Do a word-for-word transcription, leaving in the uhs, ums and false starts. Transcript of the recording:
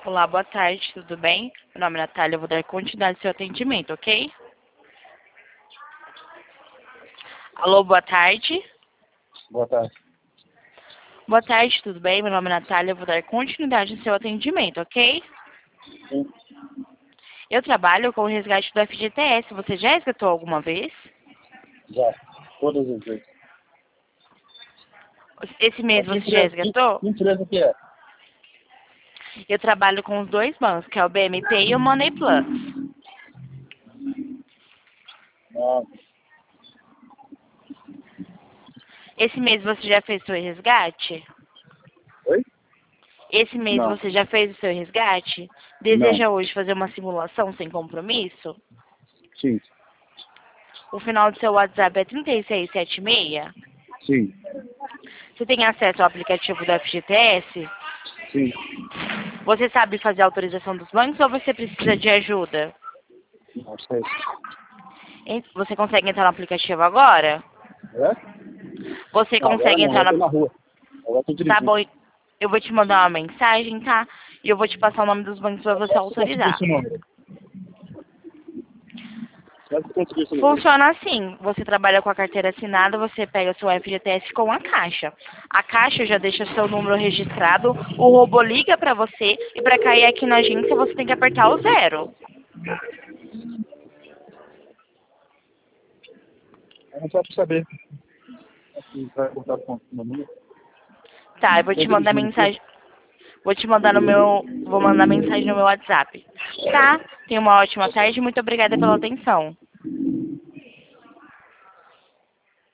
Olá, boa tarde, tudo bem? Meu nome é Natália, eu vou dar continuidade ao seu atendimento, ok? Alô, boa tarde. Boa tarde. Boa tarde, tudo bem? Meu nome é Natália, eu vou dar continuidade ao seu atendimento, ok? Sim, Eu trabalho com o resgate do F G T S. Você já resgatou alguma vez? já. Todas as vezes. Esse mês Mas que você já empresa, que, resgatou? que empresa que é? Eu trabalho com os dois bancos, que é o B M T e o Money Plus. Ah, Esse mês você já fez seu resgate? oi? Esse mês Não, você já fez o seu resgate? não. Deseja hoje fazer uma simulação sem compromisso? Sim, O final do seu WhatsApp é trinta e seis setenta e seis? sim, Você tem acesso ao aplicativo do F G T S? sim. Você sabe fazer a autorização dos bancos ou você precisa de ajuda? Não sei. Hein? Você consegue entrar no aplicativo agora? É? Você Não, agora consegue não, entrar agora no... tô na rua. Agora tô Tá dirigindo. bom, eu vou te mandar uma mensagem, tá? E eu vou te passar o nome dos bancos para você Posso conseguir autorizar. esse número? Posso conseguir esse número? Funciona assim, você trabalha com a carteira assinada, você pega o seu F G T S com a Caixa. A Caixa já deixa seu número registrado, o robô liga para você e para cair aqui na agência você tem que apertar o zero. Eu não quero saber. Aqui, vai contar com o número. Tá, eu vou Tô te mandar dirigindo aqui. mensagem, vou te mandar no meu, vou mandar mensagem no meu WhatsApp. Tá? Tenha uma ótima tarde e muito obrigada pela atenção.